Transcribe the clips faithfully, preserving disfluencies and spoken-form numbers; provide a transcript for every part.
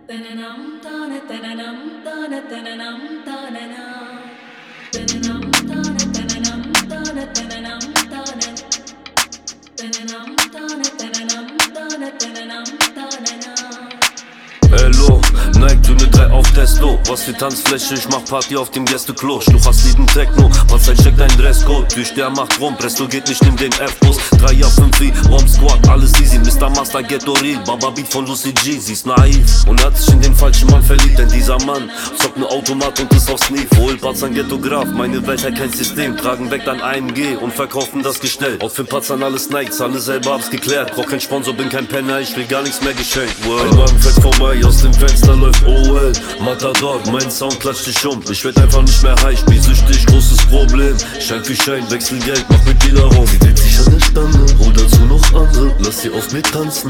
Hello, Nike Töne drei auf Teslo. Was für Tanzfläche, ich mach Party auf dem Gästeklo. Schluch hast lieben Techno, Panzer checkt dein Dresscode. Durch der macht rum, Presto geht nicht, nimm den F-Bus. drei A fünf wie Bomb Squad, alles easy. Mister Master Ghetto Real, Baba Beat von Lucy G. Sie ist naiv und hat sich in den falschen Mann verliebt. Denn dieser Mann zockt nur Automat und ist aufs Knie. Wohl Patzern Ghettograf, meine Welt hat kein System. Tragen weg dann A M G und verkaufen das Gestell. Auch für Patzern alles Nikes, alle selber hab's geklärt. Brauch kein Sponsor, bin kein Penner, ich will gar nichts mehr geschenkt. Wow. Ein Wagen fährt vorbei, aus dem Fenster läuft O L. Matador, mein Sound klatscht dich um. Ich werd einfach nicht mehr high, spiel süchtig, großes Problem. Schein für Schein, wechsel Geld, mach mit Dealer rum. Sie dreht sich an der Stange, hol dazu noch andere. Lass sie auf mir tanzen.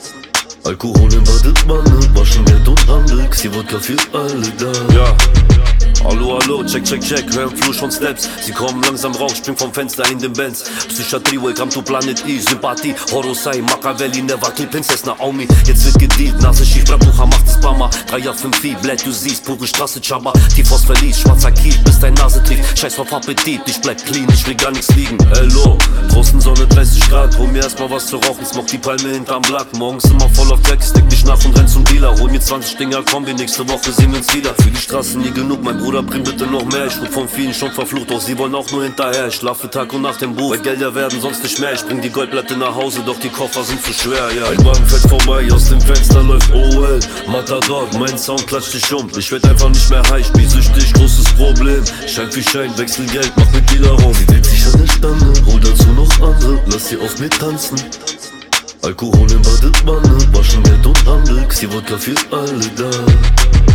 Alkohol im Badewanne, waschen Geld und Handel. Sie Wodka für alle da. Ja. Hallo, hallo, check, check, check, hör im Flur schon Steps. Sie kommen langsam raus, spring vom Fenster in den Benz. Psychiatrie, welcome to Planet E, Sympathie, Horosei, Machiavelli, never kill Princess Naomi. Jetzt wird gedealt, Nase schief, Brabucha macht es Bama. drei A fünf I, Blatt, du siehst, pure Straße, Chaba. Tiefos verlies, schwarzer Kiel, bis dein Nase trifft. Scheiß auf Appetit, ich bleib clean, ich will gar nichts liegen. Hello, draußen Sonne dreißig Grad, hol mir erstmal was zu rauchen, smoke die Palme hinterm Blatt. Morgens immer voll auf Deck, stick dich nach und renn zum Dealer. Hol mir zwanzig Dinger, komm wir nächste Woche sehen wir uns wieder. Für die Straßen nie genug, mein Bruder, bring bitte noch mehr. Ich wurde von vielen schon verflucht, doch sie wollen auch nur hinterher. Ich schlafe Tag und Nacht im Buch, weil Gelder werden sonst nicht mehr. Ich bring die Goldplatte nach Hause, doch die Koffer sind zu schwer, ja. Ein Wagen fährt vorbei, aus dem Fenster läuft O L. Matador, mein Sound klatscht dich um. Ich werd einfach nicht mehr high, spiel süchtig, großes Problem. Schein für Schein, wechsel Geld, mach mit Dealer rum. Sie dreht sich an der Stange, hol dazu noch andere. Lass sie auf mir tanzen. Alkohol im Badewanne, waschen Geld und Handel. Sie Wodka für alle da.